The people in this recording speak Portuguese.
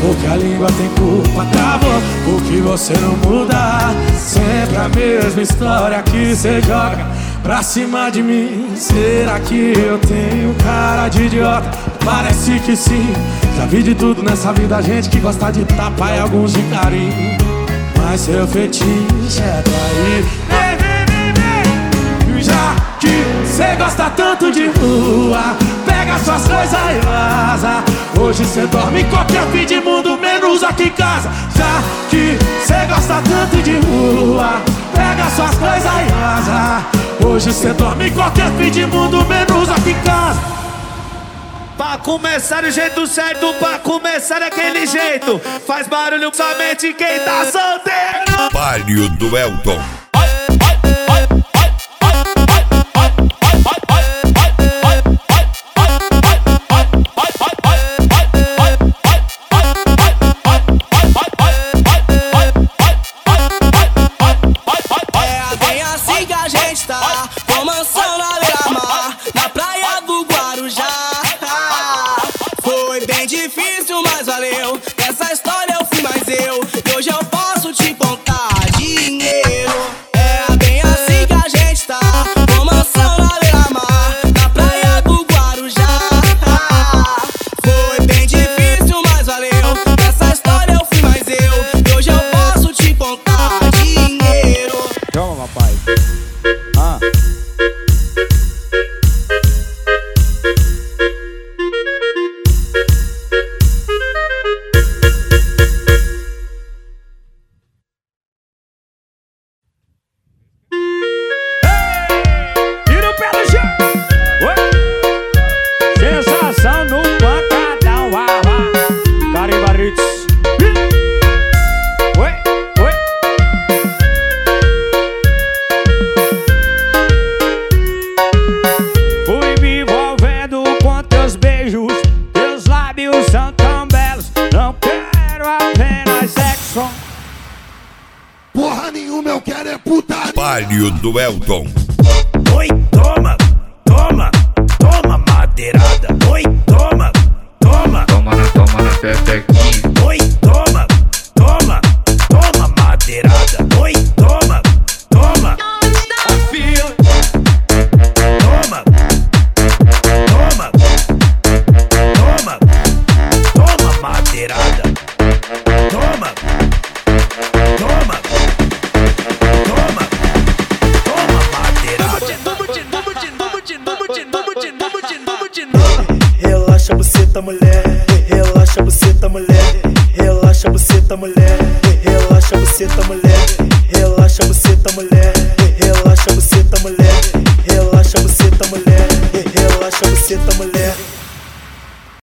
porque a língua tem culpa. Travou, porque você não muda. Sempre a mesma história que cê joga pra cima de mim. Será que eu tenho cara de idiota? Parece que sim. Já vi de tudo nessa vida, gente que gosta de tapa e alguns de carinho. Mas seu fetiche é trair. Já que cê gosta tanto de rua, pega suas coisas e vaza. Hoje cê dorme em qualquer fim de mundo, menos aqui em casa. Já que cê gosta tanto de rua, pega suas coisas e vaza. Hoje cê dorme em qualquer fim de mundo, menos aqui em casa. Pra começar do jeito certo, pra começar daquele jeito, faz barulho somente quem tá solteiro. Palio do Elton. Difícil, mas valeu. Essa história eu fui mais eu. E hoje eu posso te contar dinheiro. É bem assim que a gente tá, com mansão na beira-mar, na praia do Guarujá. Foi bem difícil, mas valeu. Essa história eu fui mais eu. E hoje eu posso te contar dinheiro. Toma, papai. Fui me envolvendo com teus beijos, teus lábios são tão belos. Não quero apenas sexo. Porra nenhuma, eu quero é putaria. Palio do Elton. Oi, toma, toma, toma madeirada. Oi, toma, toma, toma na pepequinha. oi, toma, toma, toma madeirada. Oi, toma, toma. Toma, toma, toma, toma madeirada. Toma, toma, toma, toma madeirada. Relaxa buceta, mulher. Relaxa buceta, mulher. Relaxa buceta, mulher. Relaxa buceta, mulher. Relaxa buceta, mulher. Relaxa buceta, mulher. Relaxa buceta, mulher. Relaxa buceta, mulher.